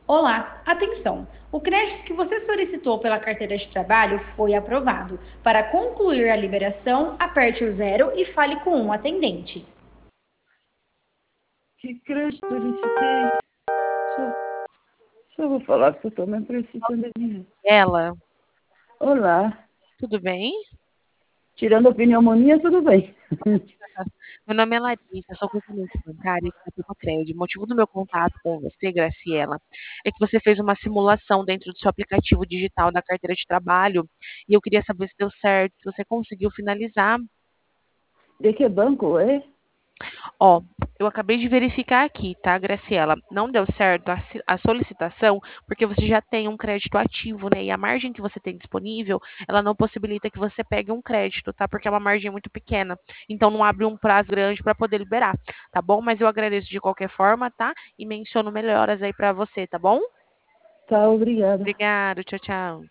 Olá, atenção! O crédito que você solicitou pela carteira de trabalho foi aprovado. Para concluir a liberação, aperte o zero e fale com um atendente. Que crédito solicitei? Só vou falar que eu estou mesmo precisando de dinheiro. Ela, Olá. tudo bem? Tirando a pneumonia, tudo bem. Meu nome é Larissa, sou consulente bancária da Pepacred. O motivo do meu contato com você, Graciela, é que você fez uma simulação dentro do seu aplicativo digital da carteira de trabalho e eu queria saber se deu certo, se você conseguiu finalizar. De que banco é? Ó, eu acabei de verificar aqui, tá, Graciela? Não deu certo a solicitação porque você já tem um crédito ativo, né? E a margem que você tem disponível, ela não possibilita que você pegue um crédito, tá? Porque é uma margem muito pequena. Então não abre um prazo grande para poder liberar, tá bom? Mas eu agradeço de qualquer forma, tá? E menciono melhoras aí para você, tá bom? Tá, obrigada. Obrigada, tchau, tchau.